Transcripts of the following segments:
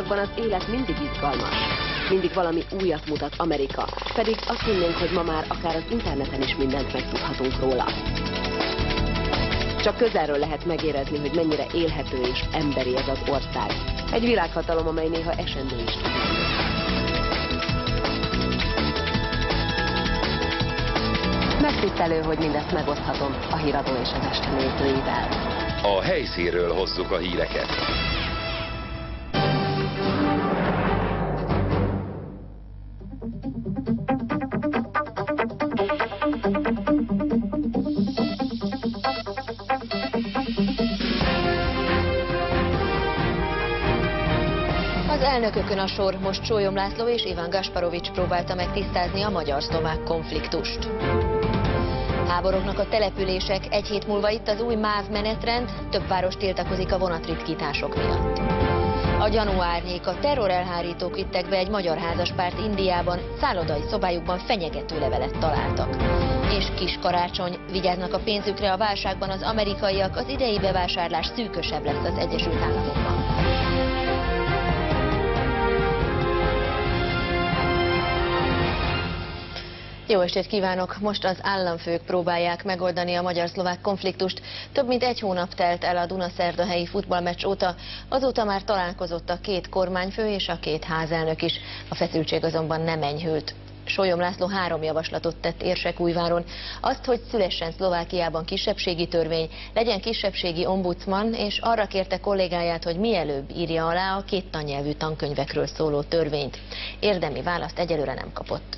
országban az élet mindig izgalmas. Mindig valami újat mutat Amerika, pedig azt hinnénk, hogy ma már akár az interneten is mindent megtudhatunk róla. Csak közelről lehet megérezni, hogy mennyire élhető és emberi ez az ország. Egy világhatalom, amely néha esendő is tud. Megtisztelő, hogy mindezt megoszthatom a Híradó és az Este nézőivel. A helyszínről hozzuk a híreket. Az elnökökön a sor, most Sólyom László és Iván Gasparovics próbálta meg tisztázni a magyar-szlovák konfliktust. Háborognak a települések, egy hét múlva itt az új MÁV menetrend, több város tiltakozik a vonatritkítások miatt. A gyanú árnyéka, terrorelhárítók vittek be egy magyar házaspárt Indiában, szállodai szobájukban fenyegető levelet találtak. És Kis Karácsony, vigyáznak a pénzükre a válságban az amerikaiak, az idei bevásárlás szűkösebb lesz az Egyesült Államokban. Jó estét kívánok! Most az államfők próbálják megoldani a magyar-szlovák konfliktust. Több mint egy hónap telt el a Dunaszerdahelyi futballmeccs óta, azóta már találkozott a két kormányfő és a két házelnök is. A feszültség azonban nem enyhült. Sólyom László 3 javaslatot tett Érsekújváron. Azt, hogy szülessen Szlovákiában kisebbségi törvény, legyen kisebbségi ombudsman, és arra kérte kollégáját, hogy mielőbb írja alá a két tannyelvű tankönyvekről szóló törvényt. Érdemi választ egyelőre nem kapott.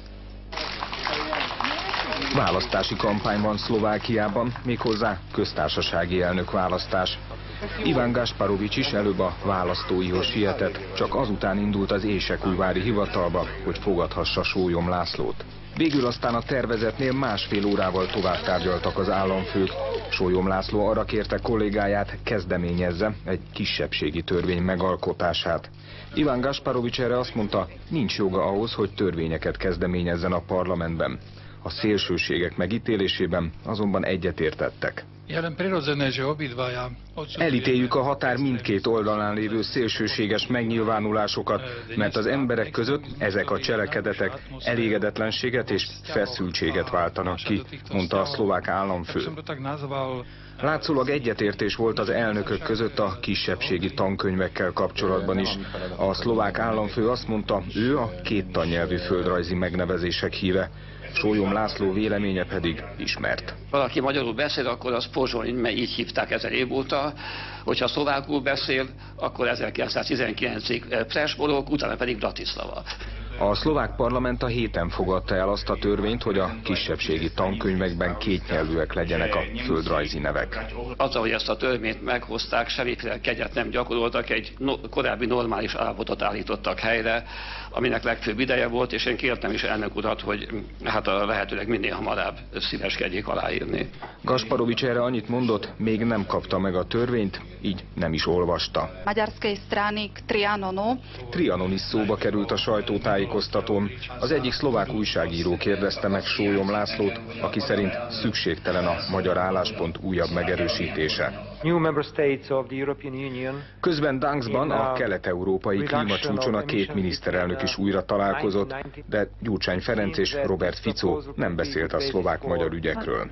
Választási kampány van Szlovákiában, méghozzá köztársasági elnök választás. Iván Gasparovics is előbb a választóihoz sietett, csak azután indult az Érsekújvári hivatalba, hogy fogadhassa Sólyom Lászlót. Végül aztán a tervezetnél másfél órával tovább tárgyaltak az államfők. Sólyom László arra kérte kollégáját, kezdeményezze egy kisebbségi törvény megalkotását. Iván Gasparovics erre azt mondta, nincs joga ahhoz, hogy törvényeket kezdeményezzen a parlamentben. A szélsőségek megítélésében azonban egyetértettek. Elítéljük a határ mindkét oldalán lévő szélsőséges megnyilvánulásokat, mert az emberek között ezek a cselekedetek elégedetlenséget és feszültséget váltanak ki, mondta a szlovák államfő. Látszólag egyetértés volt az elnökök között a kisebbségi tankönyvekkel kapcsolatban is. A szlovák államfő azt mondta, ő a két tannyelvű földrajzi megnevezések híve. Sólyom László véleménye pedig ismert. Valaki magyarul beszél, akkor az Pozsony, mert így hívták 1000 év óta. Hogyha szlovákul beszél, akkor 1919-ig Pressborok, utána pedig Bratislava. A szlovák parlament a héten fogadta el azt a törvényt, hogy a kisebbségi tankönyvekben kétnyelvűek legyenek a földrajzi nevek. Azzal, hogy ezt a törvényt meghozták, semmiféle kegyet nem gyakoroltak, egy korábbi normális állapotot állítottak helyre, aminek legfőbb ideje volt, és én kértem is elnök urat, hogy hát a lehetőleg minél hamarabb szíveskedjék aláírni. Gasparovics erre annyit mondott, még nem kapta meg a törvényt, így nem is olvasta. Trianon is szóba került a sajtótájékoztatón. Az egyik szlovák újságíró kérdezte meg Sólyom Lászlót, aki szerint szükségtelen a magyar álláspont újabb megerősítése. Közben Gdańskban, a kelet-európai klímacsúcson a két miniszterelnök is újra találkozott, de Gyurcsány Ferenc és Robert Fico nem beszélt a szlovák-magyar ügyekről.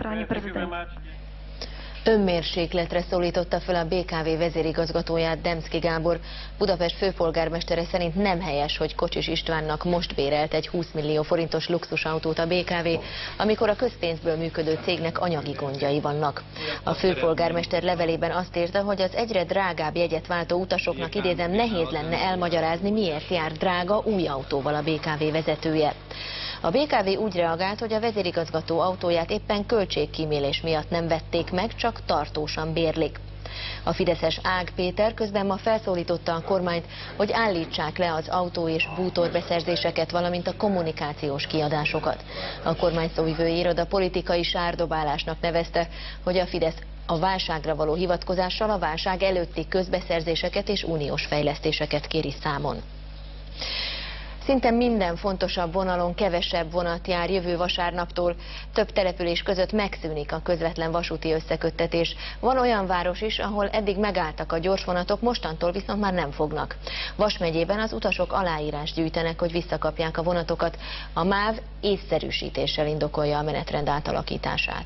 Önmérsékletre szólította fel a BKV vezérigazgatóját Demszky Gábor. Budapest főpolgármestere szerint nem helyes, hogy Kocsis Istvánnak most bérelt egy 20 millió forintos luxusautót a BKV, amikor a közpénzből működő cégnek anyagi gondjai vannak. A főpolgármester levelében azt írta, hogy az egyre drágább jegyet váltó utasoknak, idézem, nehéz lenne elmagyarázni, miért jár drága új autóval a BKV vezetője. A BKV úgy reagált, hogy a vezérigazgató autóját éppen költségkímélés miatt nem vették meg, csak tartósan bérlik. A fideszes Ág Péter közben ma felszólította a kormányt, hogy állítsák le az autó- és bútorbeszerzéseket, valamint a kommunikációs kiadásokat. A kormány szóvivői iroda politikai sárdobálásnak nevezte, hogy a Fidesz a válságra való hivatkozással a válság előtti közbeszerzéseket és uniós fejlesztéseket kéri számon. Szinte minden fontosabb vonalon kevesebb vonat jár jövő vasárnaptól. Több település között megszűnik a közvetlen vasúti összeköttetés. Van olyan város is, ahol eddig megálltak a gyorsvonatok, mostantól viszont már nem fognak. Vas megyében az utasok aláírást gyűjtenek, hogy visszakapják a vonatokat. A MÁV észszerűsítéssel indokolja a menetrend átalakítását.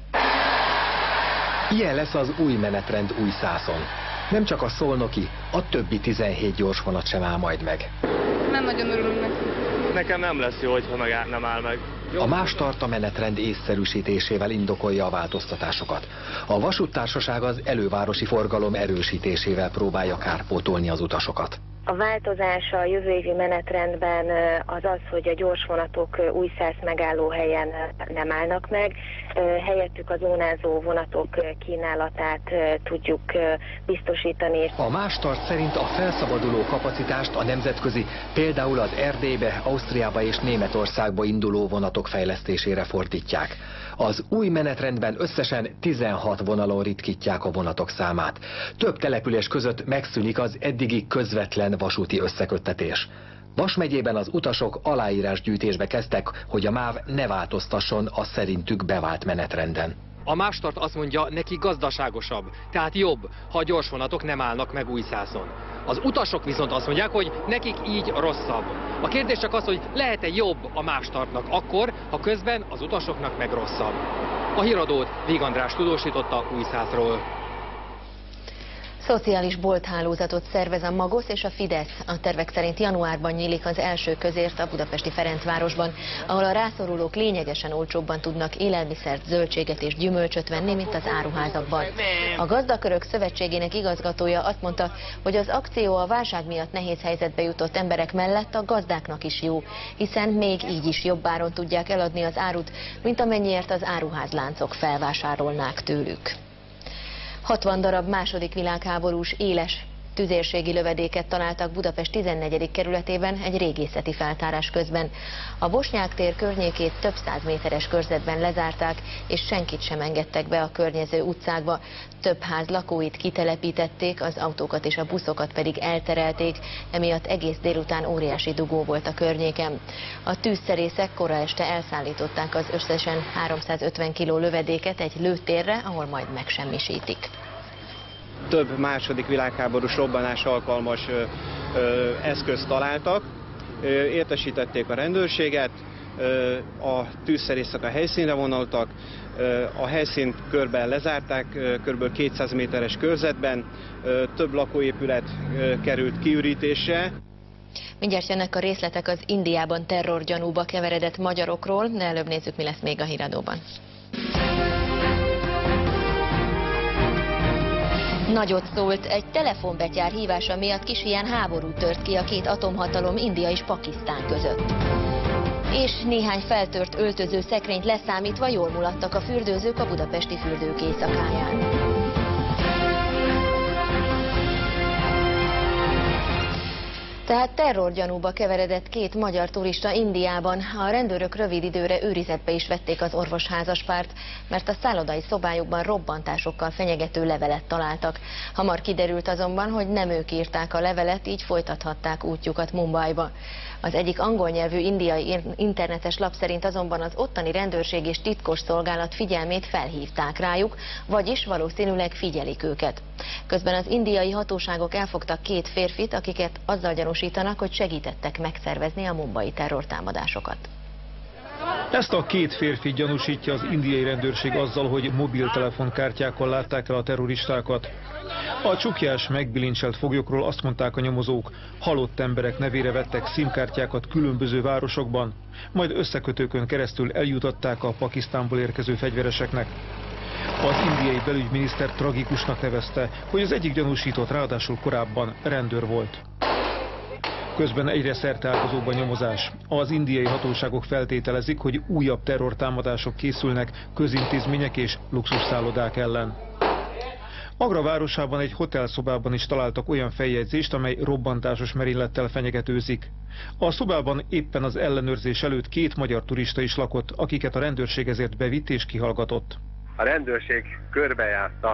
Ilyen lesz az új menetrend Újszászon. Nem csak a szolnoki, a többi 17 gyorsvonat sem áll majd meg. Nem nagyon örülünk neki. Nekem nem lesz jó, hogyha nem áll meg. A Mástart a menetrend észszerűsítésével indokolja a változtatásokat. A vasúttársaság az elővárosi forgalom erősítésével próbálja kárpótolni az utasokat. A változás a jövő évi menetrendben az az, hogy a gyorsvonatok Újszász megállóhelyen nem állnak meg, helyettük a zónázó vonatok kínálatát tudjuk biztosítani. A Mástart szerint a felszabaduló kapacitást a nemzetközi, például az Erdélybe, Ausztriába és Németországba induló vonatok fejlesztésére fordítják. Az új menetrendben összesen 16 vonalon ritkítják a vonatok számát. Több település között megszűnik az eddigi közvetlen vasúti összeköttetés. Vas megyében az utasok aláírásgyűjtésbe kezdtek, hogy a MÁV ne változtasson a szerintük bevált menetrenden. A Mástart azt mondja, neki gazdaságosabb, tehát jobb, ha a gyorsvonatok nem állnak meg Újszászon. Az utasok viszont azt mondják, hogy nekik így rosszabb. A kérdés csak az, hogy lehet-e jobb a Mástartnak akkor, ha közben az utasoknak meg rosszabb. A híradót Víg András tudósította Újszászról. Szociális bolthálózatot szervez a Magosz és a Fidesz. A tervek szerint januárban nyílik az első közért a budapesti Ferencvárosban, ahol a rászorulók lényegesen olcsóbban tudnak élelmiszert, zöldséget és gyümölcsöt venni, mint az áruházakban. A Gazdakörök Szövetségének igazgatója azt mondta, hogy az akció a válság miatt nehéz helyzetbe jutott emberek mellett a gazdáknak is jó, hiszen még így is jobb áron tudják eladni az árut, mint amennyiért az áruházláncok felvásárolnák tőlük. 60 darab második világháborús éles tüzérségi lövedéket találtak Budapest 14. kerületében egy régészeti feltárás közben. A Bosnyák tér környékét több 100 méteres körzetben lezárták, és senkit sem engedtek be a környező utcákba. Több ház lakóit kitelepítették, az autókat és a buszokat pedig elterelték, emiatt egész délután óriási dugó volt a környéken. A tűzszerészek kora este elszállították az összesen 350 kg lövedéket egy lőtérre, ahol majd megsemmisítik. Több második világháborús robbanás alkalmas eszközt találtak, értesítették a rendőrséget, a tűzszerészek a helyszínre vonultak, a helyszínt körben lezárták, kb. 200 méteres körzetben, több lakóépület került kiürítésre. Mindjárt jönnek a részletek az Indiában terrorgyanúba keveredett magyarokról, de előbb nézzük, mi lesz még a híradóban. Nagyot szólt, egy telefonbetyár hívása miatt Kisfián háború tört ki a két atomhatalom, India és Pakisztán között. És néhány feltört öltöző szekrényt leszámítva jól mulattak a fürdőzők a budapesti fürdők éjszakáján. Tehát terrorgyanúba keveredett két magyar turista Indiában. A rendőrök rövid időre őrizetbe is vették az orvosházaspárt, mert a szállodai szobájukban robbantásokkal fenyegető levelet találtak. Hamar kiderült azonban, hogy nem ők írták a levelet, így folytathatták útjukat Mumbaiba. Az egyik angol nyelvű indiai internetes lap szerint azonban az ottani rendőrség és titkos szolgálat figyelmét felhívták rájuk, vagyis valószínűleg figyelik őket. Közben az indiai hatóságok elfogtak két férfit, akiket azzal gyanúsítanak, hogy segítettek megszervezni a mumbai terrortámadásokat. Ezt a két férfit gyanúsítja az indiai rendőrség azzal, hogy mobiltelefonkártyákkal látták el a terroristákat. A csukjás, megbilincselt foglyokról azt mondták a nyomozók, halott emberek nevére vettek SIM-kártyákat különböző városokban, majd összekötőkön keresztül eljutatták a Pakisztánból érkező fegyvereseknek. Az indiai belügyminiszter tragikusnak nevezte, hogy az egyik gyanúsított ráadásul korábban rendőr volt. Közben egyre szerteágazóbb a nyomozás. Az indiai hatóságok feltételezik, hogy újabb terrortámadások készülnek közintézmények és luxusszállodák ellen. Agra városában egy hotelszobában is találtak olyan feljegyzést, amely robbantásos merénylettel fenyegetőzik. A szobában éppen az ellenőrzés előtt két magyar turista is lakott, akiket a rendőrség ezért bevitt és kihallgatott. A rendőrség körbejárta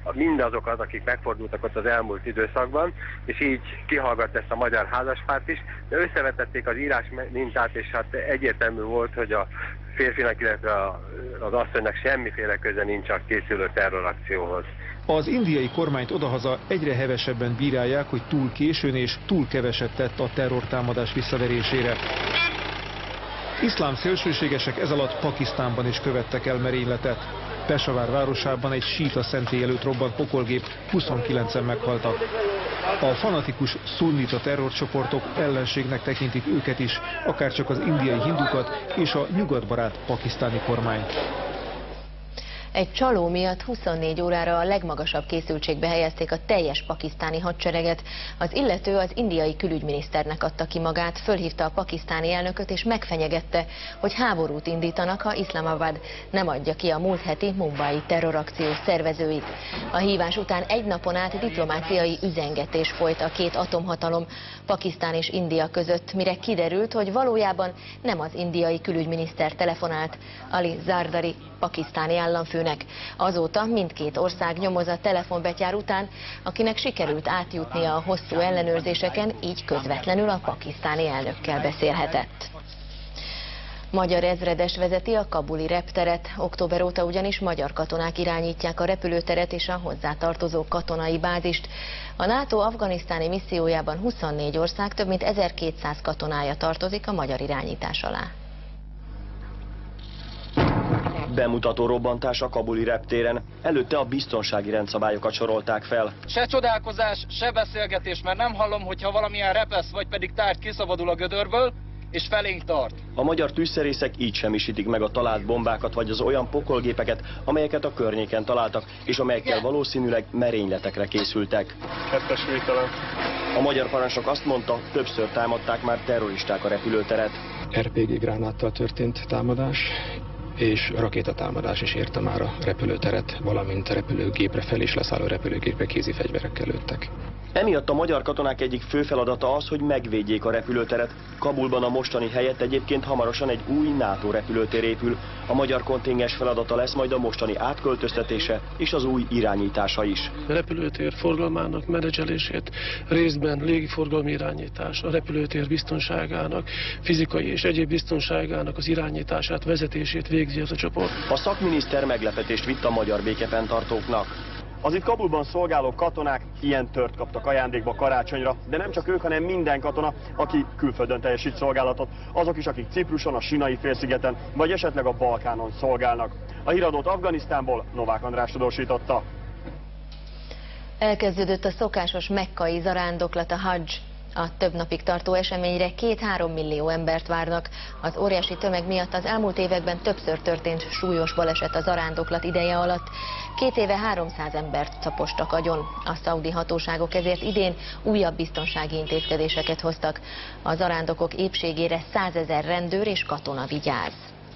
mindazokat, akik megfordultak ott az elmúlt időszakban, és így kihallgatta ezt a magyar házaspárt is, de összevetették az írás mintát, és hát egyértelmű volt, hogy a férfinak, illetve az asszonynak semmiféle köze nincs a készülő terrorakcióhoz. Az indiai kormányt odahaza egyre hevesebben bírálják, hogy túl későn és túl keveset tett a terrortámadás visszaverésére. Iszlám szélsőségesek ezalatt Pakisztánban is követtek el merényletet. Peshawar városában egy síita szentély előtt robbant pokolgép, 29-en meghaltak. A fanatikus szunnita terrorcsoportok ellenségnek tekintik őket is, akárcsak az indiai hindukat és a nyugatbarát pakisztáni kormányt. Egy csaló miatt 24 órára a legmagasabb készültségbe helyezték a teljes pakisztáni hadsereget. Az illető az indiai külügyminiszternek adta ki magát, fölhívta a pakisztáni elnököt és megfenyegette, hogy háborút indítanak, ha Iszlamabad nem adja ki a múlt heti mumbai terrorakció szervezőit. A hívás után egy napon át diplomáciai üzengetés folyt a két atomhatalom, Pakisztán és India között, mire kiderült, hogy valójában nem az indiai külügyminiszter telefonált, Ali Zardari pakisztáni államfőnek. Azóta mindkét ország nyomoz a telefonbetyár után, akinek sikerült átjutnia a hosszú ellenőrzéseken, így közvetlenül a pakisztáni elnökkel beszélhetett. Magyar ezredes vezeti a kabuli repteret, október óta ugyanis magyar katonák irányítják a repülőteret és a hozzátartozó katonai bázist. A NATO afganisztáni missziójában 24 ország, több mint 1200 katonája tartozik a magyar irányítás alá. Bemutató robbantás a kabuli reptéren. Előtte a biztonsági rendszabályokat sorolták fel. Se csodálkozás, se beszélgetés, mert nem hallom, hogyha valamilyen repesz vagy pedig tárgy kiszabadul a gödörből, és felénk tart. A magyar tűzszerészek így semmisítik meg a talált bombákat vagy az olyan pokolgépeket, amelyeket a környéken találtak, és amelyekkel valószínűleg merényletekre készültek. Kettes vételem. A magyar parancsnok azt mondta, többször támadták már terroristák a repülőteret. RPG gránáttal történt támadás, és rakétatámadás is érte már a repülőteret, valamint a repülőgépre fel és leszálló repülőgépre kézi fegyverekkel lőttek. Emiatt a magyar katonák egyik fő feladata az, hogy megvédjék a repülőteret. Kabulban a mostani helyett egyébként hamarosan egy új NATO repülőtér épül. A magyar kontingens feladata lesz majd a mostani átköltöztetése és az új irányítása is. A repülőtér forgalmának menedzselését részben légiforgalmi irányítás, a repülőtér biztonságának, fizikai és egyéb biztonságának az irányítását, vezetését végzi ez a csoport. A szakminiszter meglepetést vitt a magyar békefenntartóknak. Az itt Kabulban szolgáló katonák ilyen tört kaptak ajándékba karácsonyra, de nem csak ők, hanem minden katona, aki külföldön teljesít szolgálatot, azok is, akik Cipruson, a Sinai félszigeten, vagy esetleg a Balkánon szolgálnak. A híradót Afganisztánból Novák András tudósította. Elkezdődött a szokásos mekkai zarándoklat, a Hajj. A több napig tartó eseményre 2-3 millió embert várnak. Az óriási tömeg miatt az elmúlt években többször történt súlyos baleset a zarándoklat ideje alatt. 2 éve 300 embert capostak agyon. A szaudi hatóságok ezért idén újabb biztonsági intézkedéseket hoztak. A zarándokok épségére 100 000 rendőr és katona vigyáz.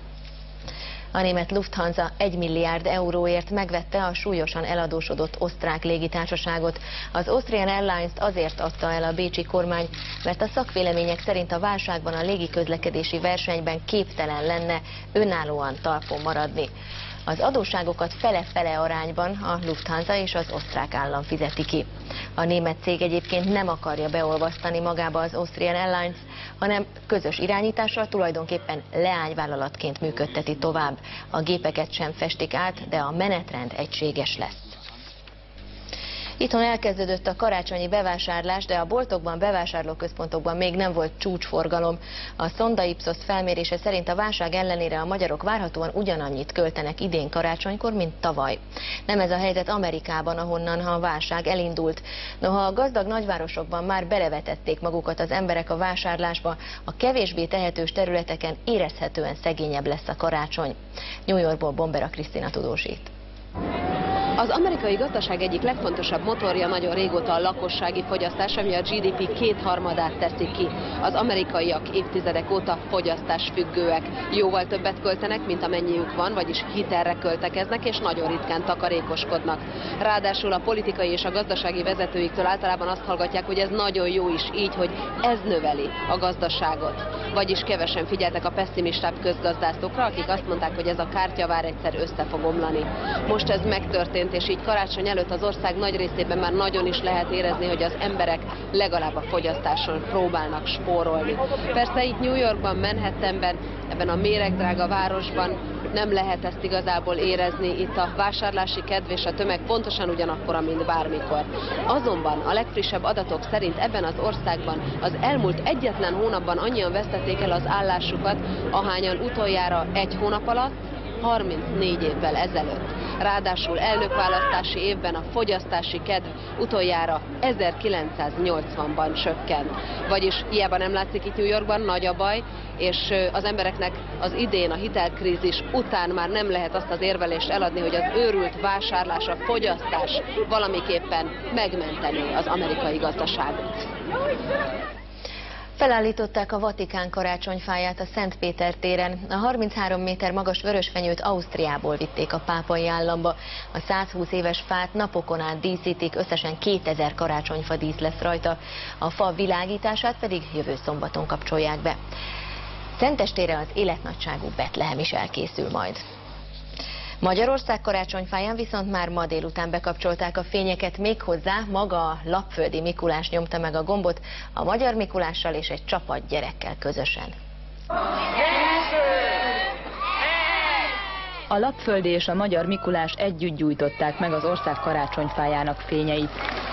A német Lufthansa 1 milliárd euróért megvette a súlyosan eladósodott osztrák légitársaságot. Az Austrian Airlines-t azért adta el a bécsi kormány, mert a szakvélemények szerint a válságban a légiközlekedési versenyben képtelen lenne önállóan talpon maradni. Az adósságokat fele-fele arányban a Lufthansa és az osztrák állam fizeti ki. A német cég egyébként nem akarja beolvasztani magába az Austrian Airlines, hanem közös irányítással tulajdonképpen leányvállalatként működteti tovább. A gépeket sem festik át, de a menetrend egységes lesz. Itthon elkezdődött a karácsonyi bevásárlás, de a boltokban, bevásárlóközpontokban még nem volt csúcsforgalom. A Sonda Ipsos felmérése szerint a válság ellenére a magyarok várhatóan ugyanannyit költenek idén karácsonykor, mint tavaly. Nem ez a helyzet Amerikában, ahonnan a válság elindult. Noha a gazdag nagyvárosokban már belevetették magukat az emberek a vásárlásba, a kevésbé tehetős területeken érezhetően szegényebb lesz a karácsony. New Yorkból Bombera Krisztina tudósít. Az amerikai gazdaság egyik legfontosabb motorja nagyon régóta a lakossági fogyasztás, ami a GDP 2/3-át teszi ki. Az amerikaiak évtizedek óta fogyasztásfüggőek. Jóval többet költenek, mint amennyiük van, vagyis hitelre költekeznek, és nagyon ritkán takarékoskodnak. Ráadásul a politikai és a gazdasági vezetőiktől általában azt hallgatják, hogy ez nagyon jó is így, hogy ez növeli a gazdaságot. Vagyis kevesen figyeltek a pesszimistább közgazdászokra, akik azt mondták, hogy ez a kártyavár egyszer össze fog omlani. Most ez megtörtént. történt, és így karácsony előtt az ország nagy részében már nagyon is lehet érezni, hogy az emberek legalább a fogyasztáson próbálnak spórolni. Persze itt New Yorkban, Manhattanben, ebben a méregdrága városban nem lehet ezt igazából érezni, itt a vásárlási kedv és a tömeg pontosan ugyanakkora, mint bármikor. Azonban a legfrissebb adatok szerint ebben az országban az elmúlt egyetlen hónapban annyian vesztették el az állásukat, ahányan utoljára egy hónap alatt, 34 évvel ezelőtt. Ráadásul elnökválasztási évben a fogyasztási kedv utoljára 1980-ban csökkent. Vagyis hiába nem látszik itt New Yorkban, nagy a baj, és az embereknek az idén a hitelkrízis után már nem lehet azt az érvelést eladni, hogy az őrült vásárlás, a fogyasztás valamiképpen megmenteni az amerikai gazdaságot. Felállították a Vatikán karácsonyfáját a Szentpéter téren. A 33 méter magas vörösfenyőt Ausztriából vitték a pápai államba. A 120 éves fát napokon át díszítik, összesen 2000 karácsonyfa dísz lesz rajta. A fa világítását pedig jövő szombaton kapcsolják be. Szentestére az életnagyságú Betlehem is elkészül majd. Magyarország karácsonyfáján viszont már ma délután bekapcsolták a fényeket, méghozzá maga a lapföldi Mikulás nyomta meg a gombot a Magyar Mikulással és egy csapat gyerekkel közösen. A lapföldi és a Magyar Mikulás együtt gyújtották meg az ország karácsonyfájának fényeit.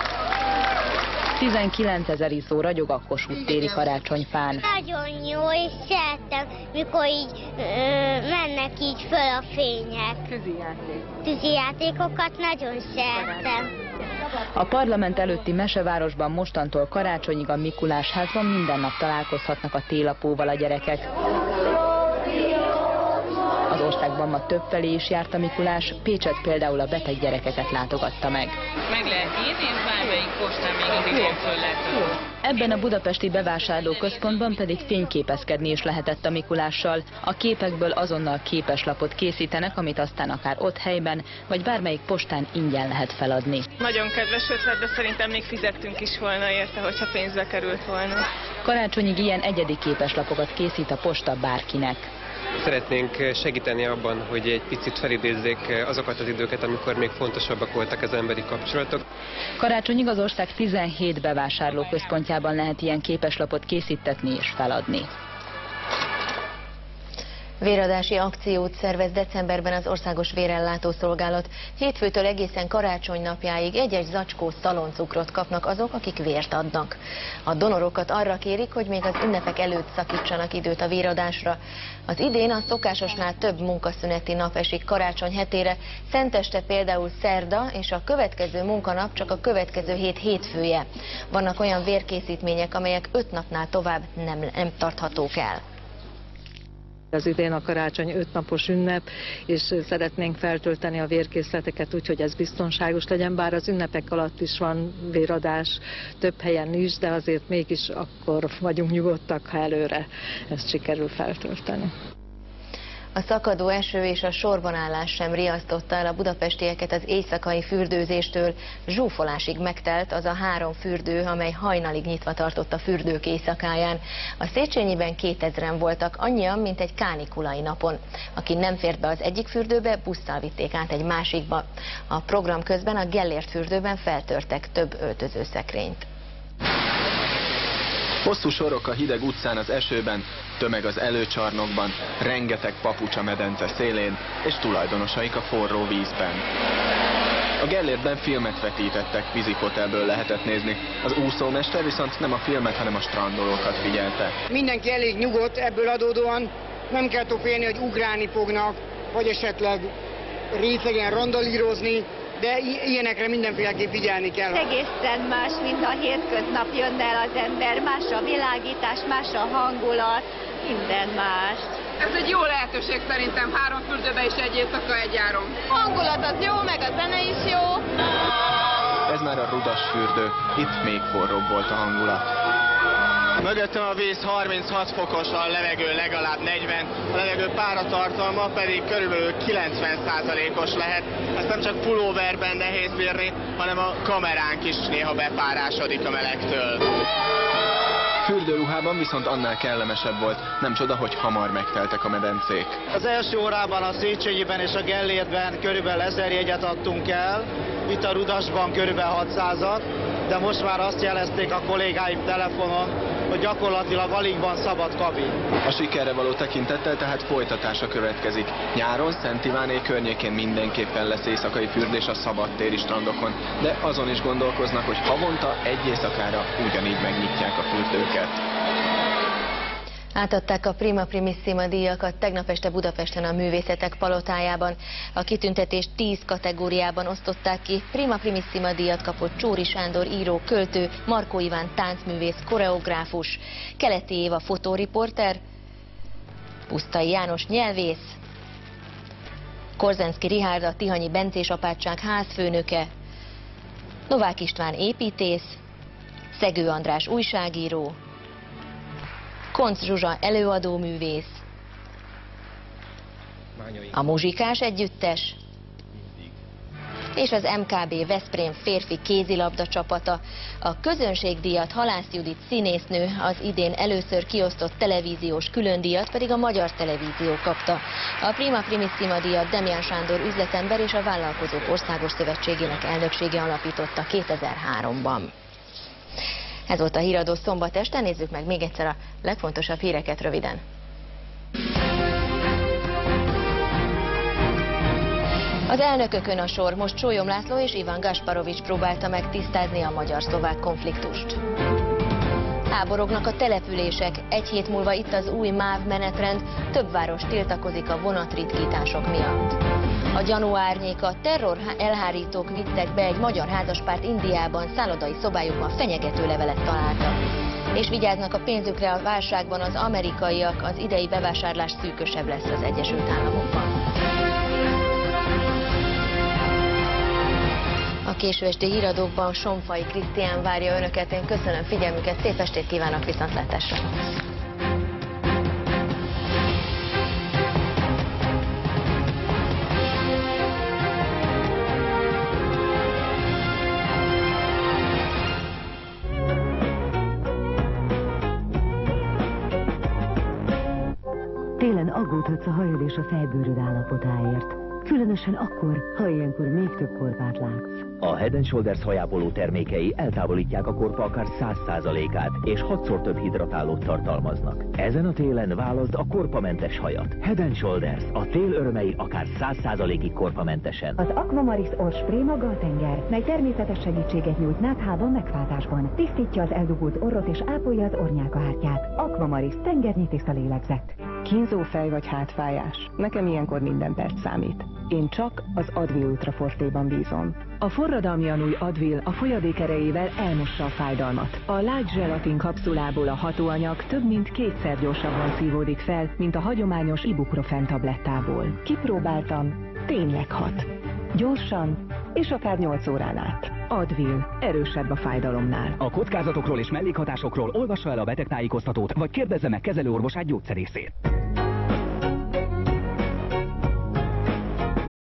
19 000 izzó ragyog a Kossuth téri karácsonyfán. Nagyon jó, és szeretem, mikor így mennek így föl a fények. Tűzijátékokat nagyon szeretem. A parlament előtti Mesevárosban mostantól karácsonyig a Mikulás házban minden nap találkozhatnak a télapóval a gyerekek. Az országban ma többfelé is járt a Mikulás, Pécset például a beteg gyerekeket látogatta meg. Meg lehet írni, és bármelyik postán még idén föl lehet. Ebben a budapesti bevásárlóközpontban pedig fényképezkedni is lehetett a Mikulással. A képekből azonnal képeslapot készítenek, amit aztán akár ott helyben, vagy bármelyik postán ingyen lehet feladni. Nagyon kedves ötlet, de szerintem még fizettünk is volna érte, hogyha pénzbe került volna. Karácsonyig ilyen egyedi képeslapokat készít a posta bárkinek. Szeretnénk segíteni abban, hogy egy picit felidézzék azokat az időket, amikor még fontosabbak voltak az emberi kapcsolatok. Karácsonyig az ország 17 bevásárlóközpontjában lehet ilyen képeslapot készítetni és feladni. Véradási akciót szervez decemberben az Országos Vérellátó Szolgálat. Hétfőtől egészen karácsony napjáig egy-egy zacskó szaloncukrot kapnak azok, akik vért adnak. A donorokat arra kérik, hogy még az ünnepek előtt szakítsanak időt a véradásra. Az idén a szokásosnál több munkaszüneti nap esik karácsony hetére, Szenteste például szerda, és a következő munkanap csak a következő hét hétfője. Vannak olyan vérkészítmények, amelyek 5 napnál tovább nem tarthatók el. Az idén a karácsony 5 napos ünnep, és szeretnénk feltölteni a vérkészleteket úgy, hogy ez biztonságos legyen, bár az ünnepek alatt is van véradás, több helyen is, de azért mégis akkor vagyunk nyugodtak, ha előre ezt sikerül feltölteni. A szakadó eső és a sorbanállás sem riasztotta el a budapestieket az éjszakai fürdőzéstől. Zsúfolásig megtelt az a 3 fürdő, amely hajnalig nyitva tartott a fürdők éjszakáján. A Széchenyiben 2000-en voltak, annyian, mint egy kánikulai napon. Aki nem fért be az egyik fürdőbe, busszal vitték át egy másikba. A program közben a Gellért fürdőben feltörtek több öltözőszekrényt. Hosszú sorok a hideg utcán az esőben, tömeg az előcsarnokban, rengeteg papucs a medence szélén, és tulajdonosaik a forró vízben. A Gellértben filmet vetítettek, vízikotelből lehetett nézni. Az úszómester viszont nem a filmet, hanem a strandolókat figyelte. Mindenki elég nyugodt, ebből adódóan nem kell félni, hogy ugrálni fognak, vagy esetleg részegen randalírozni, de ilyenekre mindenféleképp figyelni kell. Egészen más, mint a hétköznap jönne el az ember, más a világítás, más a hangulat, minden más. Ez egy jó lehetőség szerintem, 3 fürdőbe is egy éjszaka, egy áron. A hangulat az jó, meg a zene is jó. Ez már a Rudas fürdő, itt még forróbb volt a hangulat. Mögöttem a víz 36 fokos, a levegő legalább 40, a levegő páratartalma pedig körülbelül 90%-os lehet. Ezt nem csak pulóverben nehéz bírni, hanem a kameránk is néha bepárásodik a melegtől. Fürdőruhában viszont annál kellemesebb volt, nem csoda, hogy hamar megteltek a medencék. Az első órában a Széchenyiben és a Gellértben körülbelül 1000 jegyet adtunk el, itt a Rudasban körülbelül 600-at, de most már azt jelezték a kollégáim telefonon, hogy gyakorlatilag alig van szabad kabin. A sikerre való tekintettel tehát folytatása következik. Nyáron Szent Iváné környékén mindenképpen lesz éjszakai fürdés a szabadtéri strandokon, de azon is gondolkoznak, hogy havonta egy éjszakára ugyanígy megnyitják a fürdőket. Átadták a Prima Primissima díjakat tegnap este Budapesten a Művészetek Palotájában. A kitüntetést 10 kategóriában osztották ki. Prima Primissima díjat kapott Csóri Sándor író, költő, Markó Iván táncművész, koreográfus, Keleti Éva fotóriporter, Pusztai János nyelvész, Korzenszky Richárd a Tihanyi Bencés apátság házfőnöke, Novák István építész, Szegő András újságíró, Koncz Zsuzsa előadóművész, a Muzsikás együttes és az MKB Veszprém férfi kézilabda csapata. A közönségdíjat Halász Judit színésznő, az idén először kiosztott televíziós különdíjat pedig a Magyar Televízió kapta. A Prima Primissima díjat Demján Sándor üzletember és a Vállalkozók Országos Szövetségének elnöksége alapította 2003-ban. Ez volt a Híradó szombat este, nézzük meg még egyszer a legfontosabb híreket röviden. Az elnökökön a sor, most Sólyom László és Ivan Gasparovics próbálta meg tisztázni a magyar-szlovák konfliktust. Háborognak a települések, egy hét múlva itt az új MÁV menetrend, több város tiltakozik a vonatritkítások miatt. A gyanú árnyéka, terror elhárítók vittek be egy magyar házaspárt Indiában, szállodai szobájukban fenyegető levelet találtak. És vigyáznak a pénzükre a válságban az amerikaiak, az idei bevásárlás szűkösebb lesz az Egyesült Államokban. A késő esti híradókban Somfai Krisztián várja önöket. Én köszönöm figyelmüket, szép estét kívánok, viszontlátásra! Télen aggódhatsz a hajad és a fejbőröd állapotáért. Különösen akkor, ha ilyenkor még több korpát látsz. A Head & Shoulders hajápoló termékei eltávolítják a korpa akár 100%-át, és 6-szor több hidratálót tartalmaznak. Ezen a télen válaszd a korpamentes hajat. Head & Shoulders, a tél örömei akár 100%-ig korpamentesen. Az Aquamaris Orrspray maga a tenger, mely természetes segítséget nyújt náthában, megfázásban. Tisztítja az eldugult orrot és ápolja az orrnyálkahártyát. Aquamaris, tengernyi tiszta lélegzet. Kínzó fej vagy hátfájás. Nekem ilyenkor minden perc számít. Én csak az Advil Ultra Fortéban bízom. A forradalmian új Advil a folyadék erejével elmossa a fájdalmat. A Light Gelatin kapszulából a hatóanyag több mint 2-szer gyorsabban szívódik fel, mint a hagyományos ibuprofen tablettából. Kipróbáltam, tényleg hat. Gyorsan, és akár 8 órán át. Advil, erősebb a fájdalomnál. A kockázatokról és mellékhatásokról olvassa el a betegtájékoztatót, vagy kérdezze meg kezelőorvosát, gyógyszerészét.